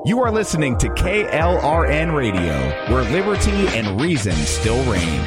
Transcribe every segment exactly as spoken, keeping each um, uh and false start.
You are listening to K L R N Radio, where liberty and reason still reign.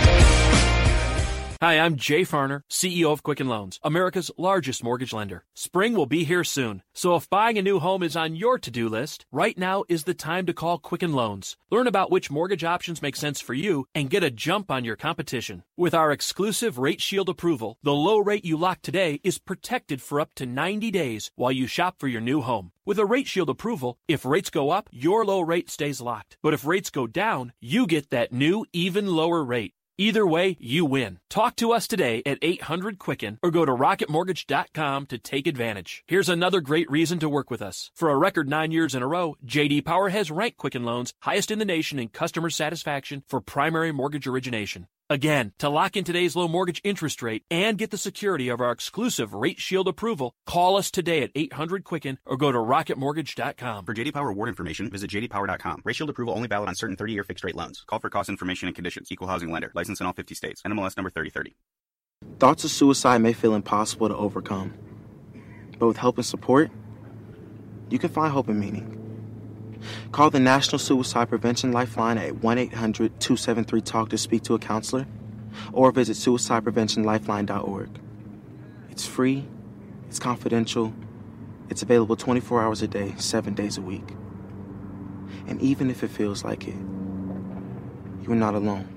Hi, I'm Jay Farner, C E O of Quicken Loans, America's largest mortgage lender. Spring will be here soon, so if buying a new home is on your to-do list, right now is the time to call Quicken Loans. Learn about which mortgage options make sense for you and get a jump on your competition. With our exclusive Rate Shield approval, the low rate you lock today is protected for up to ninety days while you shop for your new home. With a Rate Shield approval, if rates go up, your low rate stays locked. But if rates go down, you get that new, even lower rate. Either way, you win. Talk to us today at eight hundred Quicken or go to rocket mortgage dot com to take advantage. Here's another great reason to work with us. For a record nine years in a row, J D Power has ranked Quicken Loans highest in the nation in customer satisfaction for primary mortgage origination. Again, to lock in today's low mortgage interest rate and get the security of our exclusive Rate Shield approval, call us today at eight hundred Quicken or go to rocket mortgage dot com. For J D Power award information, visit j d power dot com. Rate Shield approval only valid on certain thirty-year fixed-rate loans. Call for cost information and conditions. Equal housing lender. Licensed in all fifty states. N M L S number thirty thirty. Thoughts of suicide may feel impossible to overcome. But with help and support, you can find hope and meaning. Call the National Suicide Prevention Lifeline at one eight hundred two seven three talk to speak to a counselor, or visit suicide prevention lifeline dot org. It's free, it's confidential, it's available twenty-four hours a day, seven days a week. And even if it feels like it, you're not alone.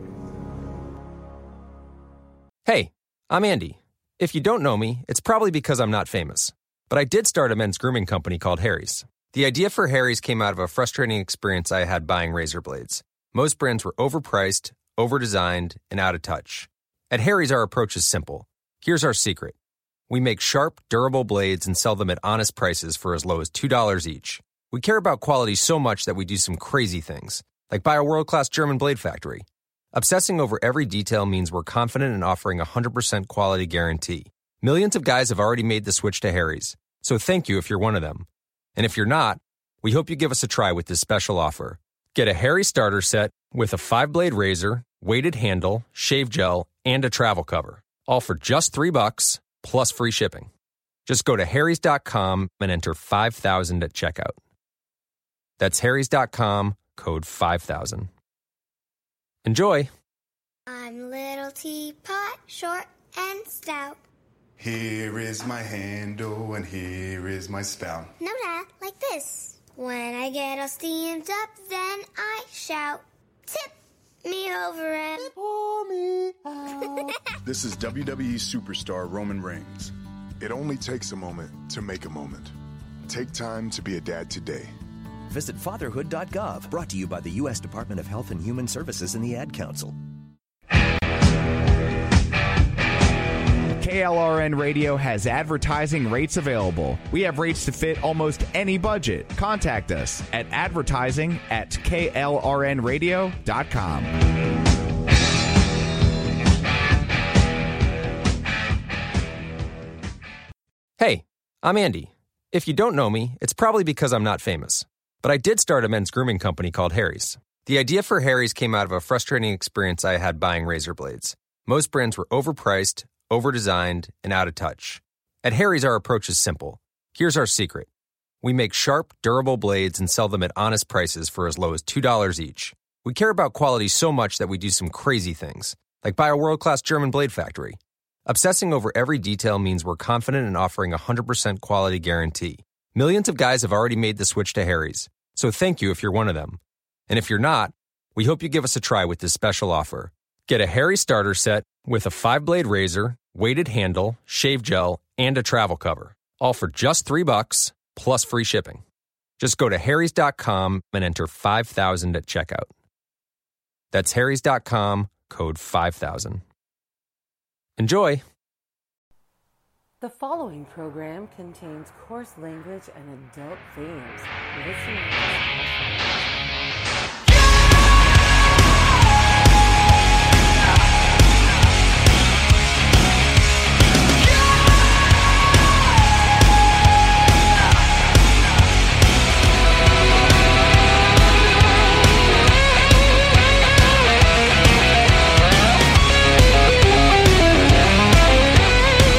Hey, I'm Andy. If you don't know me, it's probably because I'm not famous. But I did start a men's grooming company called Harry's. The idea for Harry's came out of a frustrating experience I had buying razor blades. Most brands were overpriced, overdesigned, and out of touch. At Harry's, our approach is simple. Here's our secret. We make sharp, durable blades and sell them at honest prices for as low as two dollars each. We care about quality so much that we do some crazy things, like buy a world-class German blade factory. Obsessing over every detail means we're confident in offering a one hundred percent quality guarantee. Millions of guys have already made the switch to Harry's, so thank you if you're one of them. And if you're not, we hope you give us a try with this special offer. Get a Harry starter set with a five-blade razor, weighted handle, shave gel, and a travel cover. All for just three bucks, plus free shipping. Just go to harrys dot com and enter five thousand at checkout. That's harrys dot com, code five thousand. Enjoy! I'm little teapot, short and stout. Here is my handle and here is my spout. No, Dad, like this. When I get all steamed up, then I shout, tip me over and pour me out. This is W W E superstar Roman Reigns. It only takes a moment to make a moment. Take time to be a dad today. Visit fatherhood dot gov, brought to you by the U S Department of Health and Human Services and the Ad Council. K L R N Radio has advertising rates available. We have rates to fit almost any budget. Contact us at advertising at K L R N radio dot com. Hey, I'm Andy. If you don't know me, it's probably because I'm not famous. But I did start a men's grooming company called Harry's. The idea for Harry's came out of a frustrating experience I had buying razor blades. Most brands were overpriced, overdesigned, and out of touch. At Harry's, our approach is simple. Here's our secret. We make sharp, durable blades and sell them at honest prices for as low as two dollars each. We care about quality so much that we do some crazy things, like buy a world-class German blade factory. Obsessing over every detail means we're confident in offering a one hundred percent quality guarantee. Millions of guys have already made the switch to Harry's, so thank you if you're one of them. And if you're not, we hope you give us a try with this special offer. Get a Harry starter set with a five-blade razor, weighted handle, shave gel, and a travel cover. All for just three bucks, plus free shipping. Just go to harrys dot com and enter five thousand at checkout. That's harrys dot com, code five thousand. Enjoy! The following program contains coarse language and adult themes. Listening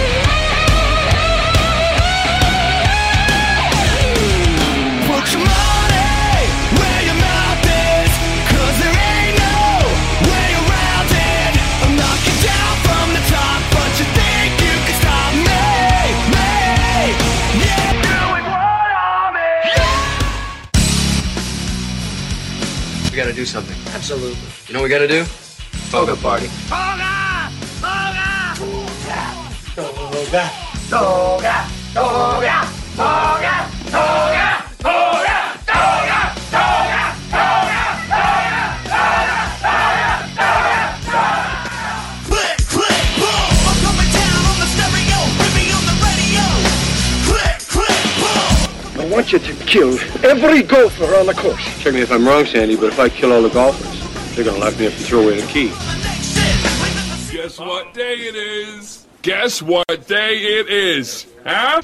Come on! do something. Absolutely. You know what we gotta do? Toga party. Toga! Toga! Toga! Toga! Toga! Toga! Toga! Toga! Toga! Toga! Click, click, boom! I'm coming down on the stereo, Ribby on the radio. Click, click, boom! I want you to kill every golfer on the course. Check me if I'm wrong, Sandy, but if I kill all the golfers, they're gonna lock me up and throw away the key. Guess what day it is? Guess what day it is? Huh?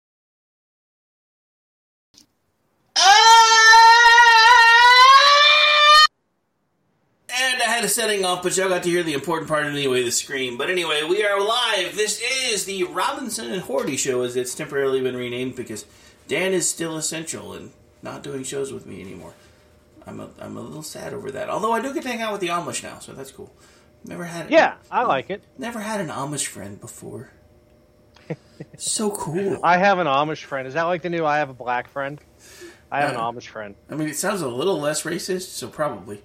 And I had a setting off, but y'all got to hear the important part anyway, the scream. But anyway, we are live. This is the Robinson and Horty Show, as it's temporarily been renamed because Dan is still essential and not doing shows with me anymore. I'm a, I'm a little sad over that. Although I do get to hang out with the Amish now, so that's cool. Never had. Yeah, I like it. Never had an Amish friend before. So cool. I have an Amish friend. Is that like the new I have a black friend? I have uh, an Amish friend. I mean, it sounds a little less racist, so probably.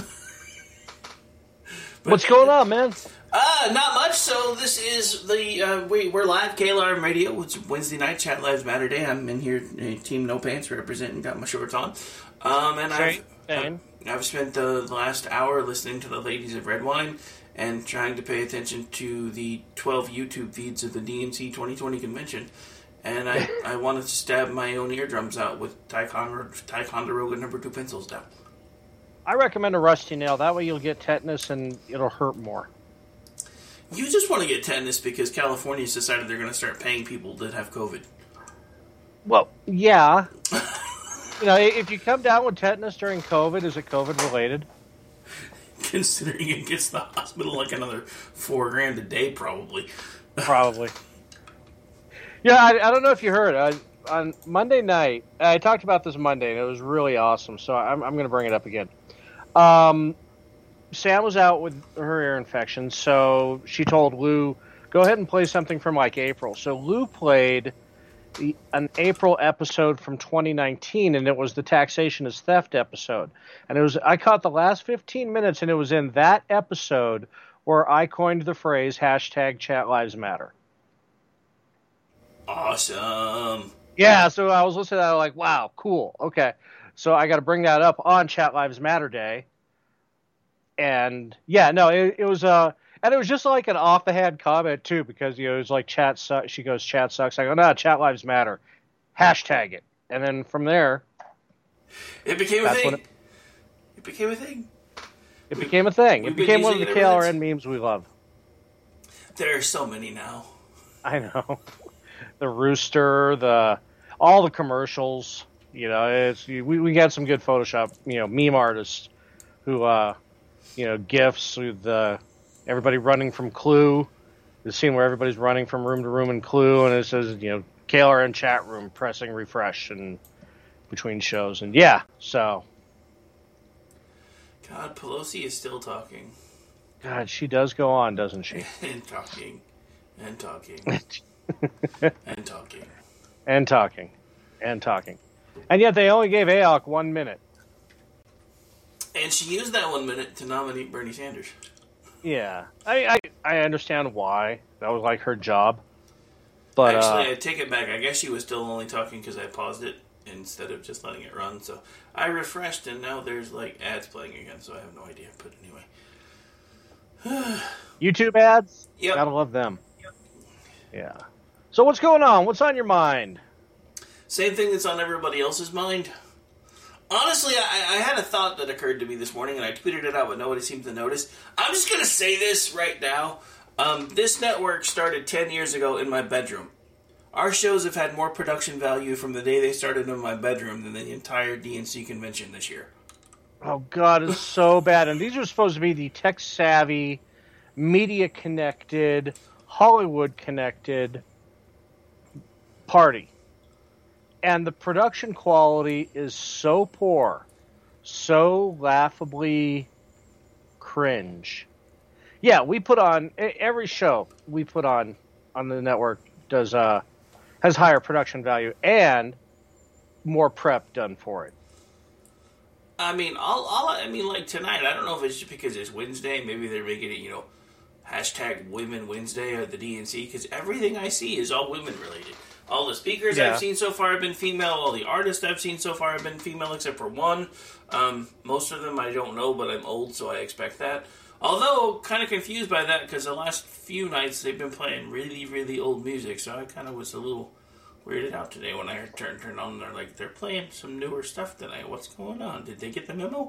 But, what's going on, man? Uh, not much. So this is the, uh, we, we're live, K L R N Radio. It's Wednesday night, Chat Lives Matter Day. I'm in here, uh, Team No Pants, representing, got my shorts on. Um, and I've, I've, I've spent the, the last hour listening to the Ladies of Red Wine and trying to pay attention to the twelve YouTube feeds of the D N C twenty twenty convention. And I, I wanted to stab my own eardrums out with Ticonderoga number two pencils down. I recommend a rusty nail. That way you'll get tetanus and it'll hurt more. You just want to get tetanus because California's decided they're going to start paying people that have COVID. Well, yeah. You know, if you come down with tetanus during COVID, is it COVID related? Considering it gets the hospital like another four grand a day, probably. Probably. Yeah, I, I don't know if you heard. I, on Monday night, I talked about this Monday, and it was really awesome, so I'm, I'm going to bring it up again. Um, Sam was out with her ear infection, so she told Lou, go ahead and play something from, like, April. So Lou played the, an April episode from twenty nineteen, and it was the Taxation is Theft episode. And it was I caught the last fifteen minutes, and it was in that episode where I coined the phrase, hashtag Chat Lives Matter. Awesome. Yeah, so I was listening to that, like, wow, cool, okay. So I got to bring that up on Chat Lives Matter Day. And, yeah, no, it, it was, uh, and it was just like an off-the-hand comment, too, because, you know, it was like, chat sucks. She goes, chat sucks. I go, no, Chat Lives Matter. Hashtag it. And then from there. It became a thing. It, it became a thing. It became a thing. We've it became one of the K L R N memes we love. There are so many now. I know. The rooster, the all the commercials, you know, it's we we got some good Photoshop, you know, meme artists who, uh, you know, gifs with uh, everybody running from Clue. The scene where everybody's running from room to room in Clue, and it says, you know, K L R N chat room pressing refresh and between shows, and yeah, so. God, Pelosi is still talking. God, she does go on, doesn't she? and talking, and talking. and talking. And talking. And talking. And yet they only gave A O C one minute. And she used that one minute to nominate Bernie Sanders. Yeah. I I, I understand why. That was like her job. But Actually, uh, I take it back. I guess she was still only talking because I paused it instead of just letting it run. So I refreshed, and now there's like ads playing again, so I have no idea. But anyway. YouTube ads? Yep. Gotta love them. Yep. Yeah. So what's going on? What's on your mind? Same thing that's on everybody else's mind. Honestly, I, I had a thought that occurred to me this morning, and I tweeted it out, but nobody seemed to notice. I'm just going to say this right now. Um, this network started ten years ago in my bedroom. Our shows have had more production value from the day they started in my bedroom than the entire D N C convention this year. Oh, God, it's so bad. And these are supposed to be the tech-savvy, media-connected, Hollywood-connected party. And the production quality is so poor, so laughably cringe. Yeah, we put on, every show we put on on the network does uh, has higher production value and more prep done for it. I mean, all, all I mean, like tonight, I don't know if it's just because it's Wednesday. Maybe they're making it, you know, hashtag Women Wednesday or the D N C, because everything I see is all women related. All the speakers Yeah. I've seen so far have been female. All the artists I've seen so far have been female, except for one. Um, most of them I don't know, but I'm old, so I expect that. Although, kind of confused by that, because the last few nights they've been playing really, really old music, so I kind of was a little weirded out today when I turned turned on. They're like, they're playing some newer stuff tonight. What's going on? Did they get the memo?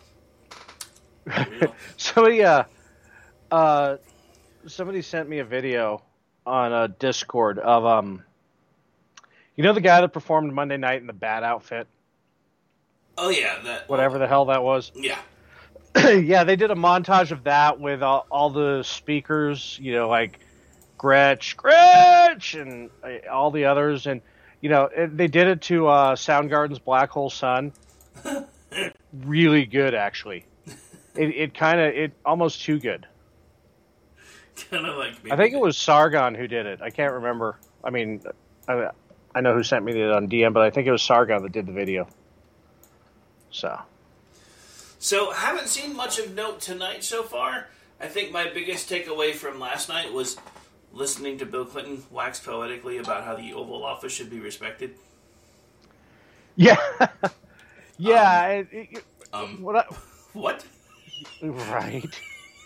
Somebody, uh, uh, somebody sent me a video on uh, Discord of, um, you know the guy that performed Monday night in the bat outfit? Oh, yeah. that Whatever the hell that was. Yeah. Yeah, they did a montage of that with all, all the speakers, you know, like Gretsch, Gretsch, and uh, all the others. And, you know, it, they did it to uh, Soundgarden's Black Hole Sun. Really good, actually. It, it kind of, it almost too good. Kind of like I think it was Sargon who did it. I can't remember. I mean, I, I know who sent me it on D M, but I think it was Sargon that did the video. So. So, haven't seen much of note tonight so far. I think my biggest takeaway from last night was listening to Bill Clinton wax poetically about how the Oval Office should be respected. Yeah. yeah. Um, it, it, um, what? I, what? Right.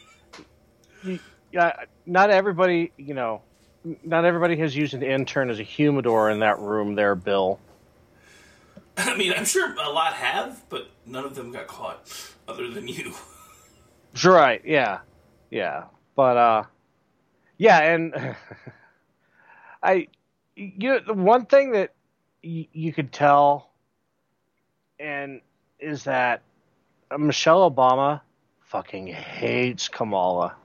Yeah. Not everybody, you know, not everybody has used an intern as a humidor in that room there, Bill. I mean, I'm sure a lot have, but none of them got caught, other than you. Right, yeah. Yeah. But, uh, yeah, and I, you know, the one thing that y- you could tell and is that Michelle Obama fucking hates Kamala.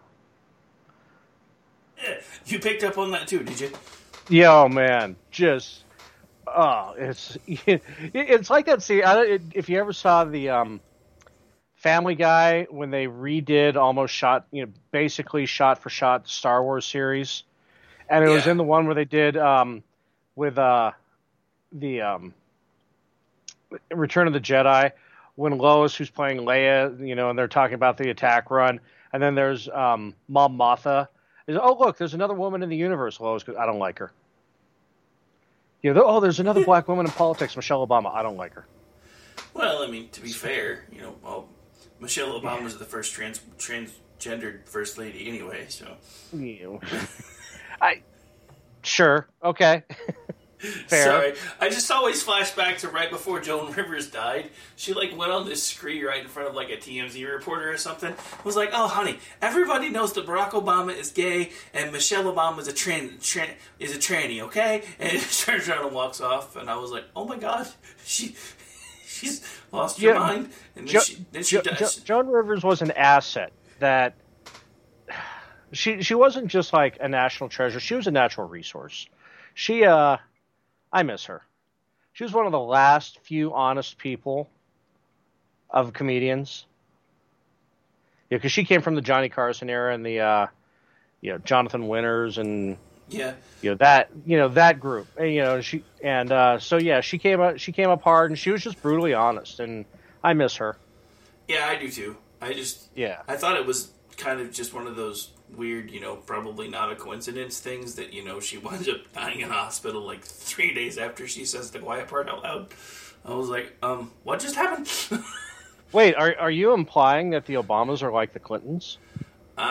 You picked up on that too, did you? Yeah, oh man, just oh, it's it's like that. See, I don't, if you ever saw the um, Family Guy when they redid almost shot, you know, basically shot for shot the Star Wars series, and it Yeah. was in the one where they did um, with uh, the um, Return of the Jedi when Lois, who's playing Leia, you know, and they're talking about the attack run, and then there's um, Mom Motha. Is, oh, look, there's another woman in the universe. Lois goes, I don't like her. You know, oh, there's another black woman in politics, Michelle Obama. I don't like her. Well, I mean, to be fair, you know, well, Michelle Obama was the first trans transgendered first lady anyway, so. You. I sure okay. Fair. Sorry, I just always flash back to right before Joan Rivers died. She like went on this scree right in front of like a T M Z reporter or something. Was like, "Oh, honey, everybody knows that Barack Obama is gay and Michelle Obama is a tran, tran is a tranny, okay?" And she turns around and walks off. And I was like, "Oh my god, she she's lost her Yeah, mind." And then Jo- she then she Jo- dies. Jo- Joan Rivers was an asset that she she wasn't just like a national treasure. She was a natural resource. She uh. I miss her. She was one of the last few honest people of comedians. Yeah, because she came from the Johnny Carson era and the, uh, you know, Jonathan Winters and Yeah. you know that you know that group. And, you know she and uh, so yeah, she came up she came up hard and she was just brutally honest and I miss her. Yeah, I do too. I just Yeah. I thought it was kind of just one of those weird, you know, probably not a coincidence things that, you know, she winds up dying in a hospital like three days after she says the quiet part out loud. I was like, um, what just happened? Wait, are are you implying that the Obamas are like the Clintons? uh,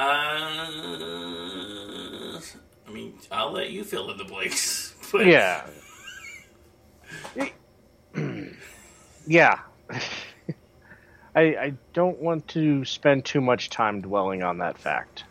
I mean, I'll let you fill in the blanks. But Yeah. Yeah. I, I don't want to spend too much time dwelling on that fact.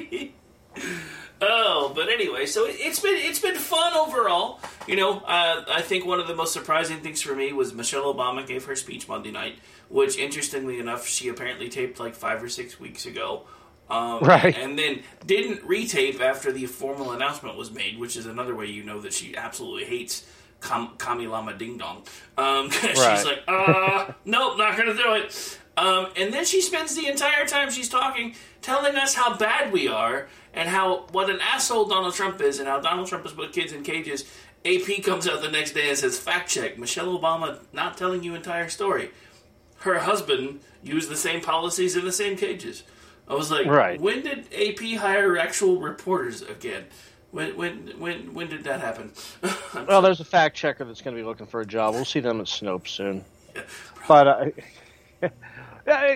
Oh, but anyway, so it, it's been it's been fun overall. You know, uh, I think one of the most surprising things for me was Michelle Obama gave her speech Monday night, which, interestingly enough, she apparently taped like five or six weeks ago. Um, Right. And then didn't retape after the formal announcement was made, which is another way you know that she absolutely hates Kam- Kami Lama Ding Dong. Um, 'cause Right. she's like, uh, nope, not going to do it. Um, and then she spends the entire time she's talking telling us how bad we are and how what an asshole Donald Trump is and how Donald Trump has put kids in cages. A P comes out the next day and says, fact check, Michelle Obama not telling you entire story. her husband used the same policies in the same cages. I was like, right. When did A P hire actual reporters again? When when when when did that happen? Well, there's a fact checker that's going to be looking for a job. We'll see them at Snopes soon. Yeah, but uh, yeah,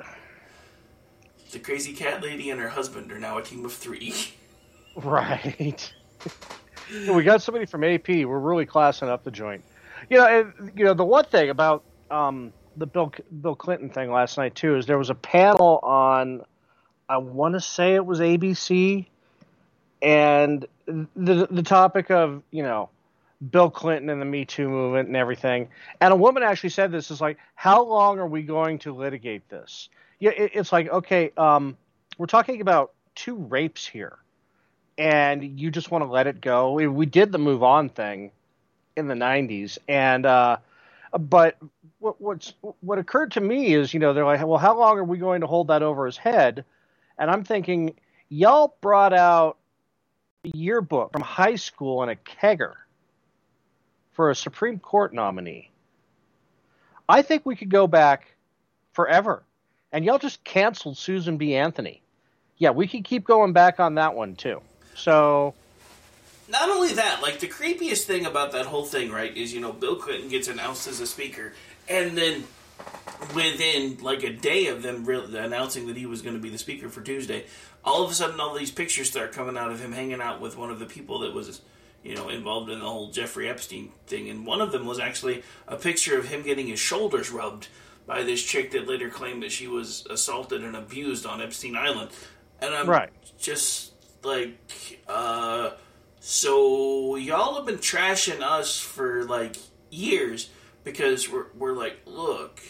the crazy cat lady and her husband are now a team of three. Right. We got somebody from A P. We're really classing up the joint. You know, and, you know the one thing about um, the Bill Bill Clinton thing last night too is there was a panel on, I want to say it was A B C, and the the topic of you know Bill Clinton and the Me Too movement and everything. And a woman actually said this is like, how long are we going to litigate this? Yeah, it, it's like okay, um, we're talking about two rapes here. And you just want to let it go. We did the move on thing in the nineties, and uh, but what what's, what occurred to me is, you know, they're like, well, how long are we going to hold that over his head? And I'm thinking, y'all brought out a yearbook from high school in a kegger for a Supreme Court nominee. I think we could go back forever, and y'all just canceled Susan B. Anthony. Yeah, we could keep going back on that one too. So, not only that, like the creepiest thing about that whole thing, right, is, you know, Bill Clinton gets announced as a speaker, and then within like a day of them really announcing that he was going to be the speaker for Tuesday, all of a sudden all these pictures start coming out of him hanging out with one of the people that was, you know, involved in the whole Jeffrey Epstein thing, and one of them was actually a picture of him getting his shoulders rubbed by this chick that later claimed that she was assaulted and abused on Epstein Island, and I'm right. just like, uh, so y'all have been trashing us for like years because we're we're like, look,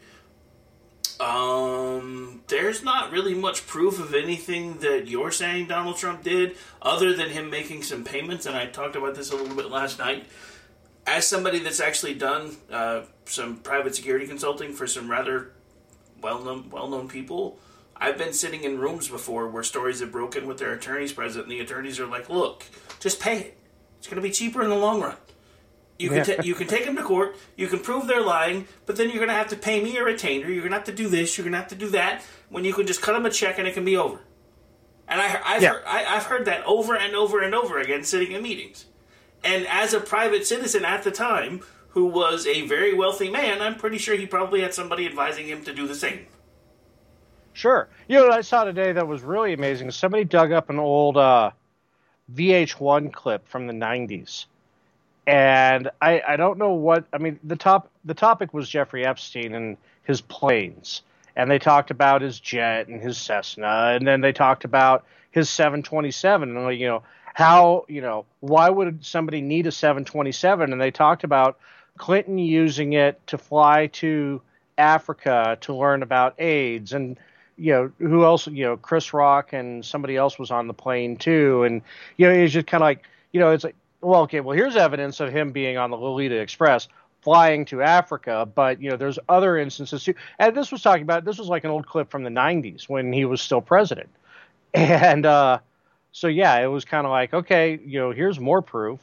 um, there's not really much proof of anything that you're saying Donald Trump did other than him making some payments, and I talked about this a little bit last night. As somebody that's actually done uh, some private security consulting for some rather well-known well-known people, I've been sitting in rooms before where stories have broken with their attorneys present, and the attorneys are like, look, just pay it. It's going to be cheaper in the long run. You can, ta- you can take them to court, you can prove they're lying, but then you're going to have to pay me a retainer, you're going to have to do this, you're going to have to do that, when you can just cut them a check and it can be over. And I, I've, yeah. heard, I, I've heard that over and over and over again sitting in meetings. And as a private citizen at the time, who was a very wealthy man, I'm pretty sure he probably had somebody advising him to do the same. Sure. You know what I saw today that was really amazing? Somebody dug up an old uh, V H one clip from the nineties. And I, I don't know what... I mean, the top the topic was Jeffrey Epstein and his planes. And they talked about his jet and his Cessna. And then they talked about his seven twenty-seven. And, like, you know, how, you know, why would somebody need a seven twenty-seven? And they talked about Clinton using it to fly to Africa to learn about AIDS. And... you know, who else, you know, Chris Rock and somebody else was on the plane too. And, you know, it's just kind of like, you know, it's like, well, okay, well, here's evidence of him being on the Lolita Express flying to Africa. But, you know, there's other instances too. And this was talking about, this was like an old clip from the nineties when he was still president. And uh, so, yeah, it was kind of like, okay, you know, here's more proof.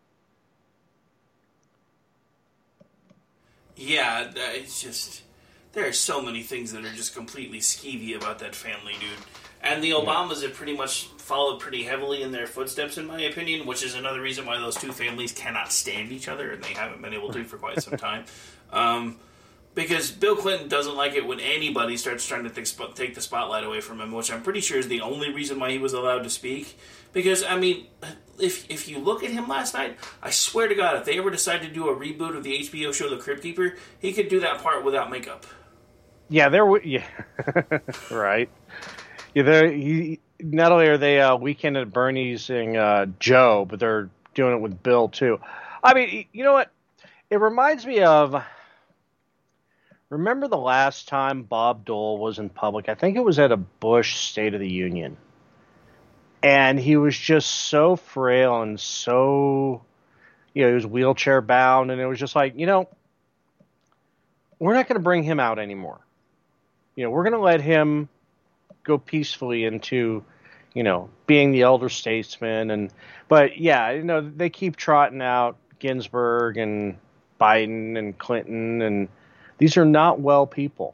Yeah, it's just... there are so many things that are just completely skeevy about that family, dude. And the Obamas have pretty much followed pretty heavily in their footsteps, in my opinion, which is another reason why those two families cannot stand each other, and they haven't been able to for quite some time. Um, because Bill Clinton doesn't like it when anybody starts trying to take, take the spotlight away from him, which I'm pretty sure is the only reason why he was allowed to speak. Because, I mean, if if you look at him last night, I swear to God, if they ever decide to do a reboot of the H B O show The Crypt Keeper, he could do that part without makeup. Yeah, there. Yeah, right. Yeah, there. He, not only are they uh, Weekend at Bernie's and uh, Joe, but they're doing it with Bill too. I mean, you know what? It reminds me of. Remember the last time Bob Dole was in public? I think it was at a Bush State of the Union, and he was just so frail and so, you know, he was wheelchair bound, and it was just like, you know, we're not going to bring him out anymore. You know, we're going to let him go peacefully into, you know, being the elder statesman. And, but yeah, you know, they keep trotting out Ginsburg and Biden and Clinton, and These are not well people.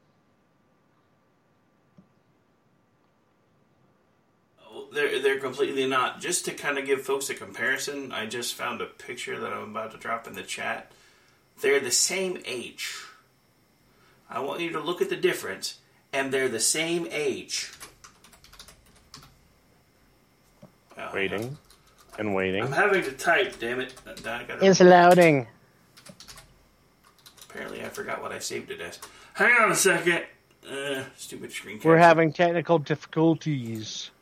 They're, they're completely not. Just to kind of give folks a comparison, I just found a picture that I'm about to drop in the chat. They're the same age. I want you to look at the difference, and they're the same age. Well, Waiting and waiting. I'm having to type, damn it. I gotta... It's loading. Apparently I forgot what I saved it as. Hang on a second. Uh, stupid screen capture. We're having technical difficulties.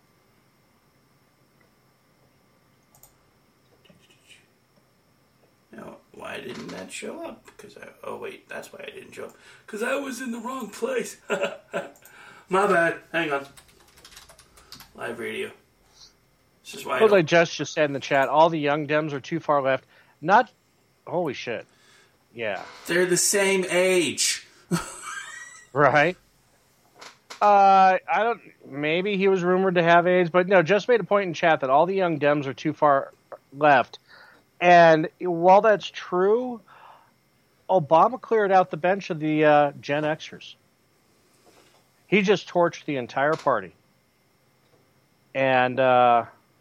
Now, why didn't that show up? Because I, oh wait, that's why I didn't show up. Because I was in the wrong place. My bad. Hang on. Live radio. This is why. What I just just said in the chat, all the young Dems are too far left. Not. Holy shit. Yeah. They're the same age. Right. Uh, I don't. Maybe he was rumored to have AIDS, but no. Just made a point in chat that all the young Dems are too far left, and while that's true, Obama cleared out the bench of the uh, Gen Xers. He just torched the entire party, and uh,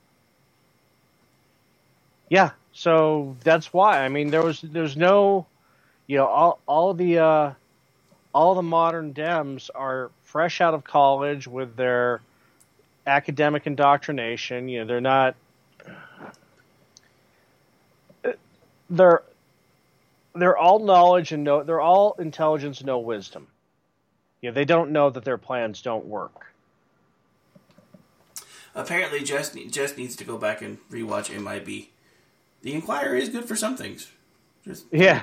yeah. So that's why. I mean, there was there's no, you know, all all the uh, all the modern Dems are fresh out of college with their academic indoctrination. You know, they're not. They're they're all knowledge and no. They're all intelligence, no wisdom. You know, they don't know that their plans don't work. Apparently, Jess Jess needs to go back and rewatch M I B. The Inquirer is good for some things. Just, yeah.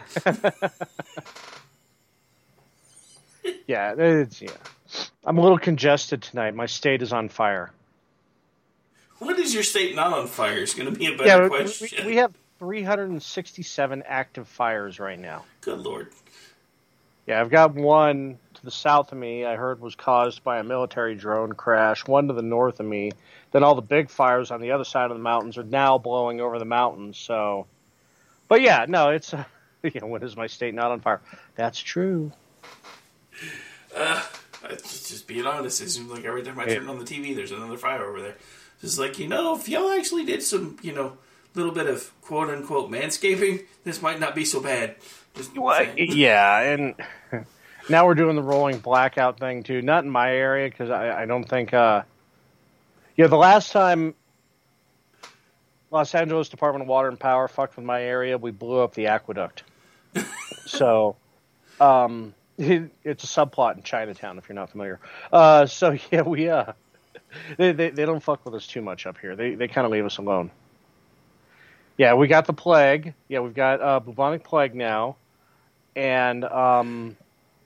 yeah, it's, yeah. I'm a little congested tonight. My state is on fire. What is your state not on fire? Is going to be a better yeah, question. We, we have three hundred sixty-seven active fires right now. Good Lord. Yeah, I've got one to the south of me I heard was caused by a military drone crash. One to the north of me. Then all the big fires on the other side of the mountains are now blowing over the mountains. So, but yeah, no, it's uh, you know, when is my state not on fire? That's true. Uh, just, just being honest, it seems like every time I turn on the T V, there's another fire over there. Just like, you know, if y'all actually did some, you know, little bit of quote unquote manscaping, this might not be so bad. Just well, yeah, and now we're doing the rolling blackout thing too. Not in my area because I, I don't think. Uh, Yeah, the last time Los Angeles Department of Water and Power fucked with my area, we blew up the aqueduct. so, um, it, it's a subplot in Chinatown, if you're not familiar. Uh, so yeah, we uh, they, they they don't fuck with us too much up here. They they kind of leave us alone. Yeah, we got the plague. Yeah, we've got uh, bubonic plague now, and um,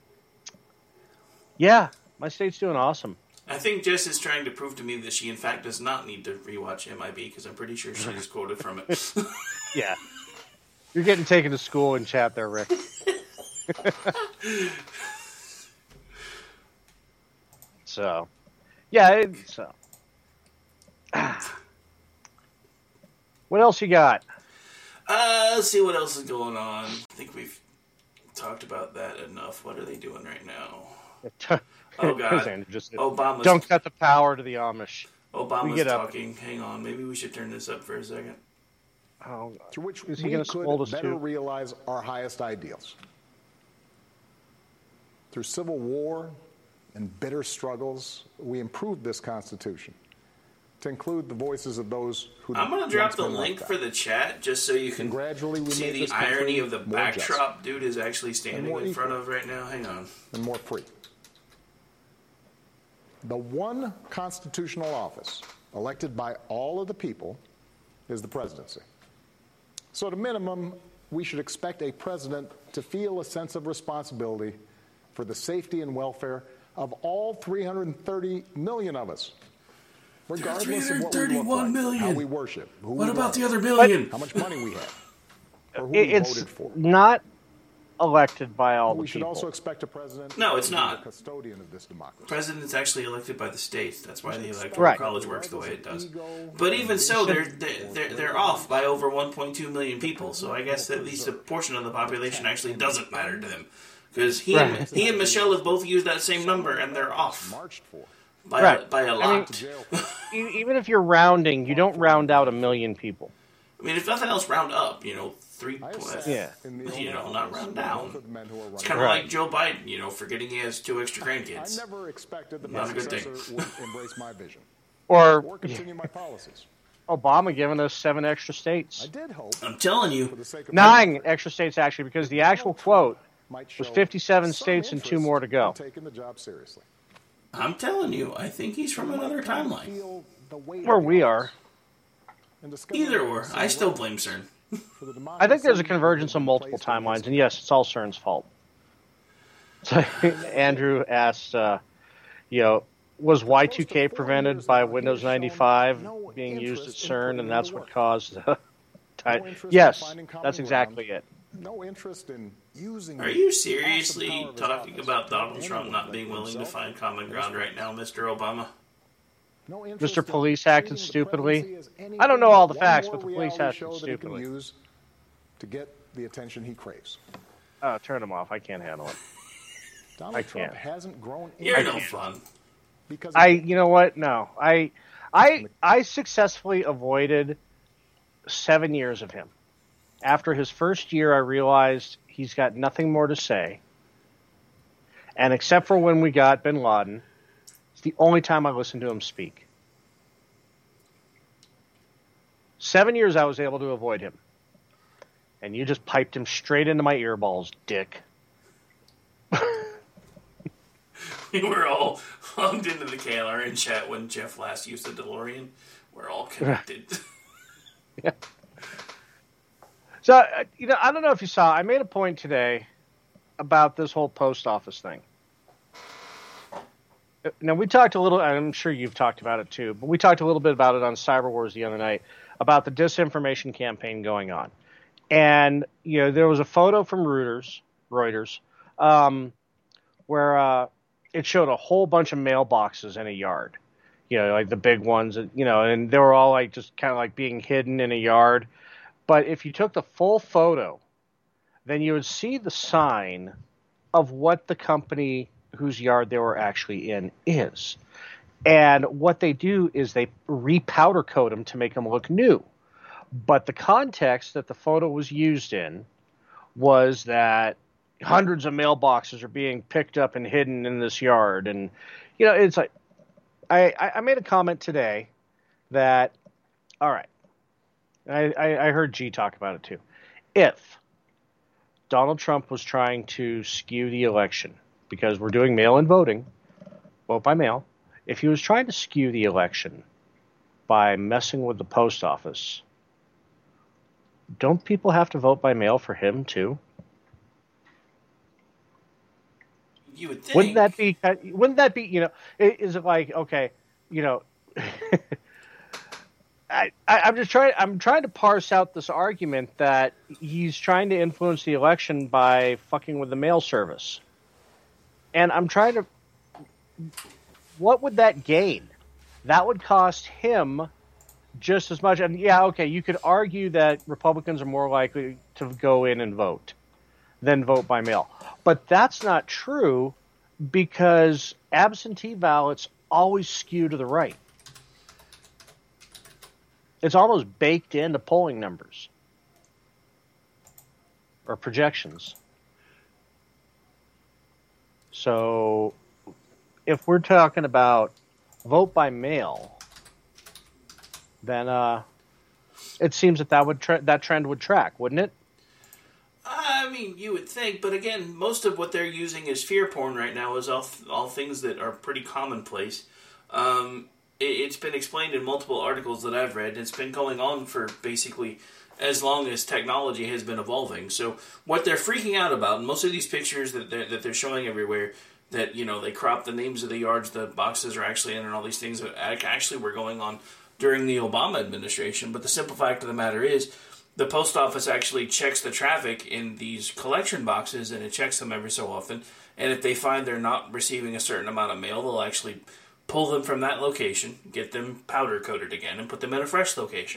yeah, my state's doing awesome. I think Jess is trying to prove to me that she, in fact, does not need to rewatch M I B because I'm pretty sure she just quoted from it. Yeah. You're getting taken to school in chat there, Rick. so, yeah, it, so. What else you got? Uh, let's see what else is going on. I think we've talked about that enough. What are they doing right now? Oh, God. Just, Obama's... Don't cut the power to the Amish. Obama's talking. Up. Hang on. Maybe we should turn this up for a second. Oh, to which is we he could us better too? realize our highest ideals. Through civil war and bitter struggles, we improved this Constitution to include the voices of those who... I'm going to drop the link for the chat just so you can gradually we see the irony of the backdrop just. Dude is actually standing in front of right now. Hang on. And more free. The one constitutional office elected by all of the people is the presidency. So at a minimum, we should expect a president to feel a sense of responsibility for the safety and welfare of all three hundred thirty million of us, regardless of what we look like, million. how we worship, who what we about love, the other billion? how much money we have, or who it, we it's voted for. Not elected by all we the should people. also expect a president no, it's to not. be the custodian of this democracy. President's actually elected by the states. That's why the electoral right. college works the way it does. But even so, they're they're they're off by over one point two million people. So I guess at least a portion of the population actually doesn't matter to them. Because he, Right. and, he and Michelle have both used that same number, and they're off. By, Right. a, by a I mean, lot. e- even if you're rounding, you don't round out a million people. I mean, if nothing else, round up. You know, three. Yeah. You know, not round down. It's kind of Right. like Joe Biden. You know, forgetting he has two extra grandkids. I never expected that Not my a good thing. successor would embrace my vision Or, or continue my policies. Obama giving us seven extra states. I did hope. I'm telling you. Nine extra states, actually, because the actual quote might was show fifty-seven some states and two interest more to go. in taking the job seriously. I'm telling you, I think he's from another timeline. Feel the weight Where of the we office are. and discover Either or. some I still way blame CERN. for the I think there's a democracy convergence of multiple timelines, and yes, it's all CERN's fault. So Andrew asked, uh, you know, was Y two K prevented by Windows ninety-five being used at CERN, and that's what caused the time? Yes, that's exactly it. No interest in using. Are you seriously talking about Donald Trump not being willing to find common ground right now, Mister Obama? Mister Police acted stupidly. I don't know all the facts, but the police acted stupidly. Use to get the attention he craves. Oh, turn him off. I can't handle it. Donald I Trump can't. hasn't grown. You're into no it fun. Because I, you know what? No, I, I, I successfully avoided seven years of him. After his first year, I realized he's got nothing more to say. And except for when we got Bin Laden, it's the only time I listened to him speak. Seven years I was able to avoid him. And you just piped him straight into my earballs, dick. We were all plugged into the K L R N chat when Jeff last used the DeLorean. We're all connected. Yeah. So, uh, you know, I don't know if you saw, I made a point today about this whole post office thing. Now, we talked a little, I'm sure you've talked about it too, but we talked a little bit about it on Cyber Wars the other night, about the disinformation campaign going on. And, you know, there was a photo from Reuters, Reuters, um, where uh, it showed a whole bunch of mailboxes in a yard. You know, like the big ones, you know, and they were all like just kind of like being hidden in a yard. But if you took the full photo, then you would see the sign of what the company whose yard they were actually in is. And what they do is they repowder coat them to make them look new. But the context that the photo was used in was that hundreds of mailboxes are being picked up and hidden in this yard. And, you know, it's like, I, I made a comment today that, all right, I, I, I heard G talk about it too. If Donald Trump was trying to skew the election, because we're doing mail-in voting, vote by mail, if he was trying to skew the election by messing with the post office, don't people have to vote by mail for him too? You would think. Wouldn't that be? Wouldn't that be? You know, is it like, okay, you know, I, I, I'm just trying. I'm trying to parse out this argument that he's trying to influence the election by fucking with the mail service, and I'm trying to. What would that gain? That would cost him just as much. And yeah, okay, you could argue that Republicans are more likely to go in and vote than vote by mail. But that's not true, because absentee ballots always skew to the right. It's almost baked into polling numbers or projections. So if we're talking about vote by mail, then uh, it seems that that, would tra- that trend would track, wouldn't it? I mean, you would think, but again, most of what they're using as fear porn right now is all, all things that are pretty commonplace. Um, it, it's been explained in multiple articles that I've read. It's been going on for basically as long as technology has been evolving. So what they're freaking out about, and most of these pictures that they're, that they're showing everywhere, that, you know, they crop the names of the yards the boxes are actually in and all these things that actually were going on during the Obama administration. But the simple fact of the matter is, the post office actually checks the traffic in these collection boxes, and it checks them every so often. And if they find they're not receiving a certain amount of mail, they'll actually pull them from that location, get them powder coated again, and put them in a fresh location.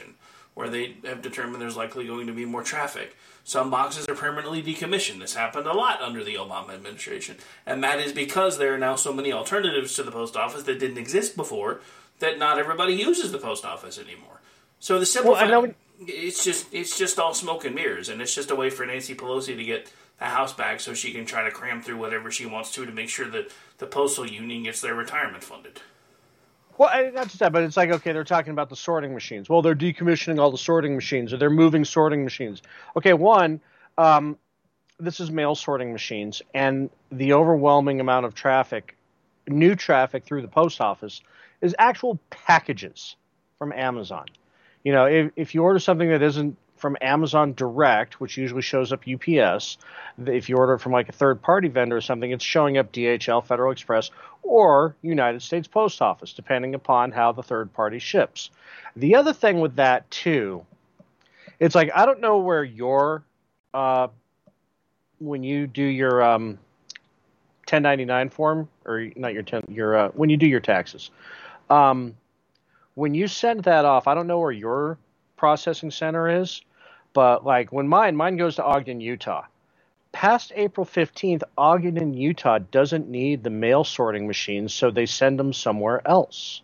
where they have determined there's likely going to be more traffic. Some boxes are permanently decommissioned. This happened a lot under the Obama administration. And that is because there are now so many alternatives to the post office that didn't exist before that not everybody uses the post office anymore. So the simple well, fact, it's just it's just all smoke and mirrors, and it's just a way for Nancy Pelosi to get the House back so she can try to cram through whatever she wants to to make sure that the postal union gets their retirement funded. Well, not just that, but it's like, okay, they're talking about the sorting machines. Well, they're decommissioning all the sorting machines, or they're moving sorting machines. Okay, one, um, this is mail sorting machines, and the overwhelming amount of traffic, new traffic through the post office, is actual packages from Amazon. You know, if, if you order something that isn't from Amazon Direct, which usually shows up U P S, if you order it from like a third-party vendor or something, it's showing up D H L, Federal Express, or United States Post Office, depending upon how the third party ships. The other thing with that, too, it's like, I don't know where your, uh, when you do your um, ten ninety-nine form, or not your ten, your uh, when you do your taxes, um, when you send that off, I don't know where your processing center is, but like when mine, mine goes to Ogden, Utah. Past April fifteenth, Ogden, Utah doesn't need the mail sorting machines, so they send them somewhere else.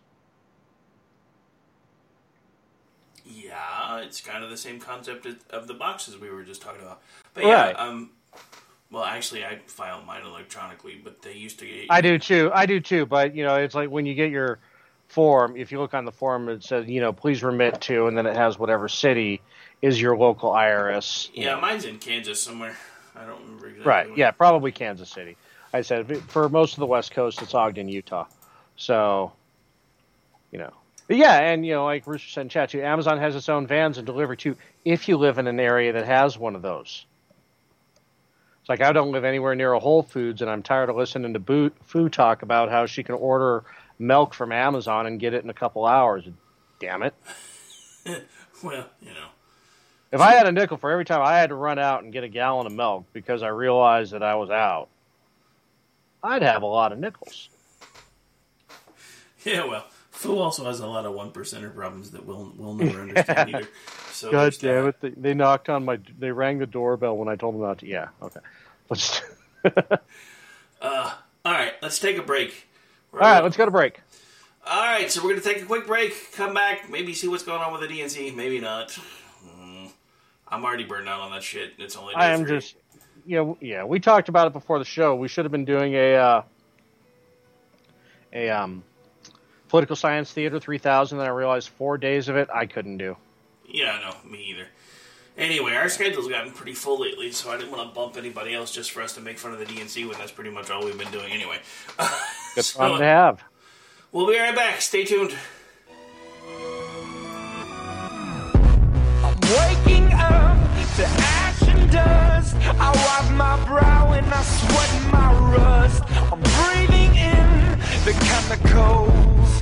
Yeah, it's kind of the same concept of the boxes we were just talking about. But right. yeah, um, well, actually, I file mine electronically, but they used to get... I do too, I do too, but, you know, it's like when you get your form, if you look on the form, it says, you know, please remit to, and then it has whatever city is your local I R S. Yeah, know. Mine's in Kansas somewhere. I don't remember exactly. Right, yeah, probably Kansas City. I said, for most of the West Coast, it's Ogden, Utah. So, you know. But yeah, and, you know, like Rooster said in chat too, Amazon has its own vans and delivery too, if you live in an area that has one of those. It's like, I don't live anywhere near a Whole Foods, and I'm tired of listening to Boo, Foo talk about how she can order milk from Amazon and get it in a couple hours. Damn it. Well, you know. If I had a nickel for every time I had to run out and get a gallon of milk because I realized that I was out, I'd have a lot of nickels. Yeah, well, Foo also has a lot of one percenter problems that we'll, we'll never understand either. So God damn it. They, they knocked on my... They rang the doorbell when I told them not to... Yeah, okay. Let's... uh, all right, let's take a break. We're all right, let's go to break. All right, so we're going to take a quick break, come back, maybe see what's going on with the D N C, maybe not. I'm already burned out on that shit. It's only day I am three. just, you know, yeah. We talked about it before the show. We should have been doing a uh, a um, political science theater three thousand. Then I realized four days of it I couldn't do. Yeah, no, me either. Anyway, our schedule's gotten pretty full lately, so I didn't want to bump anybody else just for us to make fun of the D N C when that's pretty much all we've been doing anyway. Good so, fun to have. We'll be right back. Stay tuned. Waking up to ash and dust, I wipe my brow and I sweat my rust. I'm breathing in the chemicals.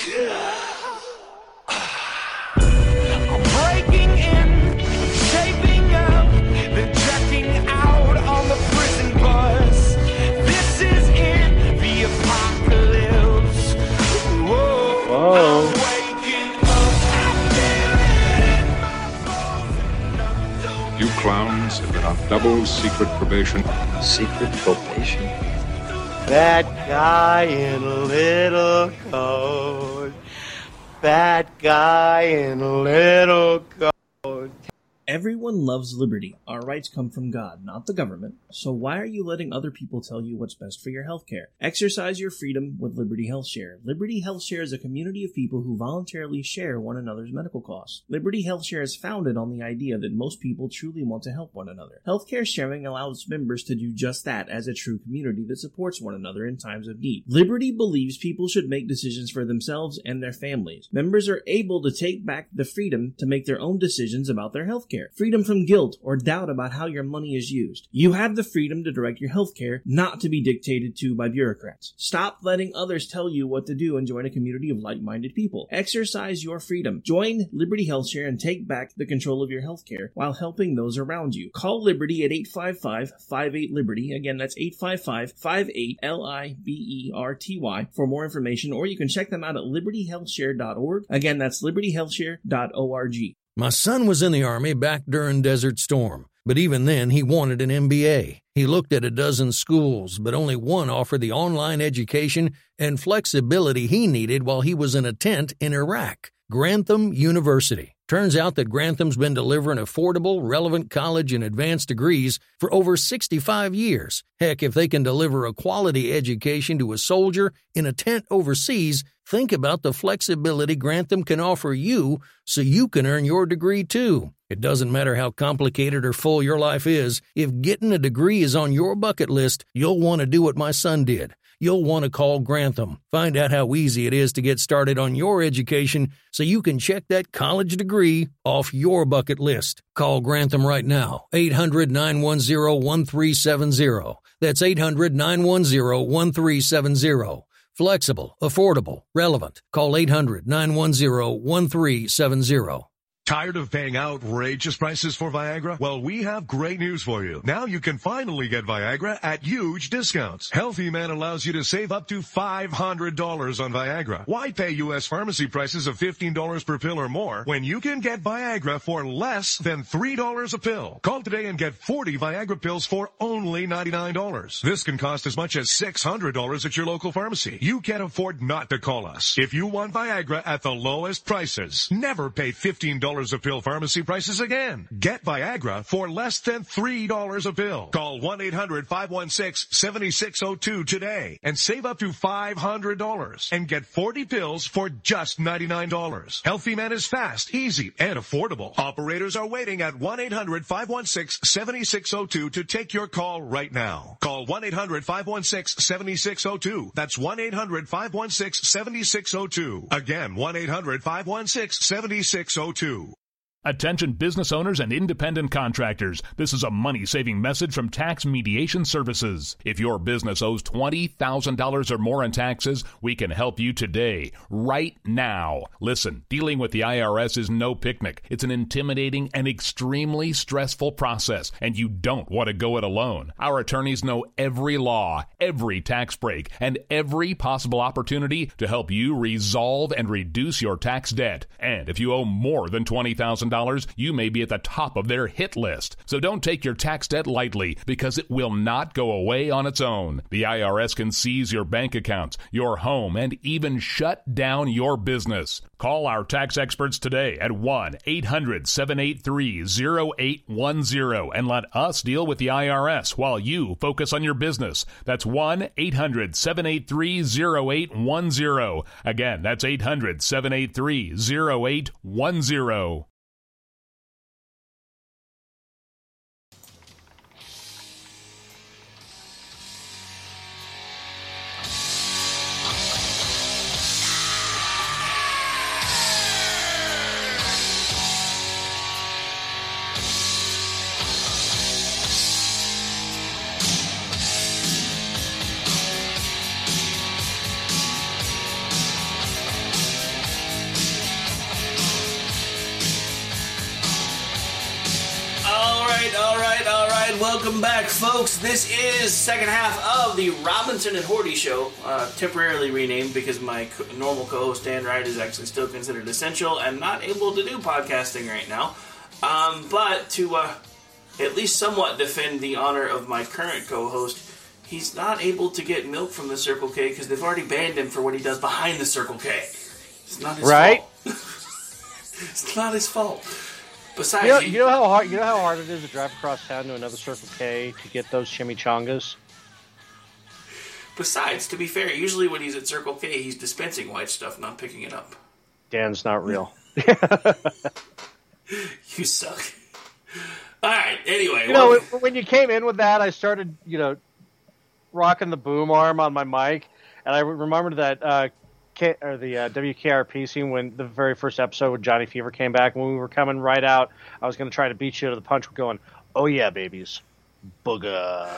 I'm breaking in, shaping up, then checking out on the prison bus. This is it, the apocalypse. Whoa. Whoa. You clowns have been on double secret probation. Secret probation? That guy in a little coat. That guy in a little coat. Everyone loves liberty. Our rights come from God, not the government. So why are you letting other people tell you what's best for your healthcare? Exercise your freedom with Liberty Health Share. Liberty Health Share is a community of people who voluntarily share one another's medical costs. Liberty Health Share is founded on the idea that most people truly want to help one another. Healthcare sharing allows members to do just that as a true community that supports one another in times of need. Liberty believes people should make decisions for themselves and their families. Members are able to take back the freedom to make their own decisions about their healthcare. Freedom from guilt or doubt about how your money is used. You have the freedom to direct your healthcare, not to be dictated to by bureaucrats. Stop letting others tell you what to do and join a community of like-minded people. Exercise your freedom. Join Liberty Health Share and take back the control of your healthcare while helping those around you. Call Liberty at eight five five, five eight, Liberty. Again, that's eight five five, five eight, L I B E R T Y for more information, or you can check them out at liberty health share dot org. Again, that's liberty health share dot org. My son was in the Army back during Desert Storm, but even then he wanted an M B A. He looked at a dozen schools, but only one offered the online education and flexibility he needed while he was in a tent in Iraq. Grantham University. Turns out that Grantham's been delivering affordable, relevant college and advanced degrees for over sixty-five years. Heck, if they can deliver a quality education to a soldier in a tent overseas, think about the flexibility Grantham can offer you so you can earn your degree too. It doesn't matter how complicated or full your life is, if getting a degree is on your bucket list, you'll want to do what my son did. You'll want to call Grantham. Find out how easy it is to get started on your education so you can check that college degree off your bucket list. Call Grantham right now, eight hundred, nine one zero, one three seven zero. That's eight hundred, nine one zero, one three seven zero. Flexible, affordable, relevant. Call eight hundred, nine one zero, one three seven zero. Tired of paying outrageous prices for Viagra? Well, we have great news for you. Now you can finally get Viagra at huge discounts. Healthy Man allows you to save up to five hundred dollars on Viagra. Why pay U S pharmacy prices of fifteen dollars per pill or more when you can get Viagra for less than three dollars a pill? Call today and get forty Viagra pills for only ninety-nine dollars. This can cost as much as six hundred dollars at your local pharmacy. You can't afford not to call us. If you want Viagra at the lowest prices, never pay fifteen dollars a pill pharmacy prices again. Get Viagra for less than three dollars a pill. Call one eight hundred, five one six, seven six zero two today and save up to five hundred dollars and get forty pills for just ninety-nine dollars. Healthy Man is fast, easy, and affordable. Operators are waiting at one eight hundred, five one six, seven six zero two to take your call right now. Call one eight hundred, five one six, seven six zero two. That's one eight hundred, five one six, seven six zero two. Again, one eight hundred, five one six, seven six zero two. Attention business owners and independent contractors. This is a money-saving message from Tax Mediation Services. If your business owes twenty thousand dollars or more in taxes, we can help you today, right now. Listen, dealing with the I R S is no picnic. It's an intimidating and extremely stressful process, and you don't want to go it alone. Our attorneys know every law, every tax break, and every possible opportunity to help you resolve and reduce your tax debt. And if you owe more than twenty thousand dollars, you may be at the top of their hit list. So don't take your tax debt lightly, because it will not go away on its own. The I R S can seize your bank accounts, your home, and even shut down your business. Call our tax experts today at one eight hundred, seven eight three, zero eight one zero and let us deal with the I R S while you focus on your business. That's one eight hundred, seven eight three, zero eight one zero. Again, that's eight hundred, seven eight three, zero eight one zero. Welcome back, folks. This is second half of the Robinson and Horty Show, uh, temporarily renamed because my co- normal co-host Dan Wright is actually still considered essential and not able to do podcasting right now. Um, but to uh, at least somewhat defend the honor of my current co-host, he's not able to get milk from the Circle K because they've already banned him for what he does behind the Circle K. It's not his right? fault. It's not his fault. Besides, you know, he, you know how hard you know how hard it is to drive across town to another Circle K to get those chimichangas. Besides, to be fair, usually when he's at Circle K, he's dispensing white stuff, not picking it up. Dan's not real. You suck. All right. Anyway, you well, know when you came in with that, I started, you know, rocking the boom arm on my mic, and I remembered that. Uh, K, or the uh, W K R P scene when the very first episode when Johnny Fever came back, when we were coming right out, I was going to try to beat you to the punch. We're going, oh yeah, babies, booga.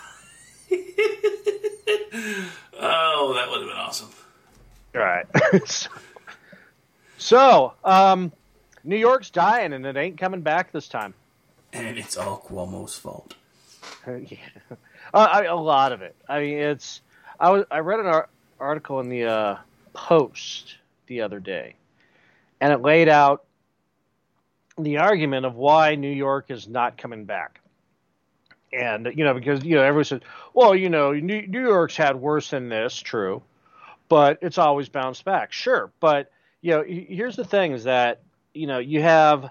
Oh, that would have been awesome. All right. so, so um, New York's dying, and it ain't coming back this time. And it's all Cuomo's fault. yeah, uh, I, a lot of it. I mean, it's. I was. I read an ar- article in the. Uh, Post the other day, and it laid out the argument of why New York is not coming back. And, you know, because, you know, everyone says, well, you know, New, New York's had worse than this, true, but it's always bounced back. Sure. But, you know, here's the thing is that, you know, you have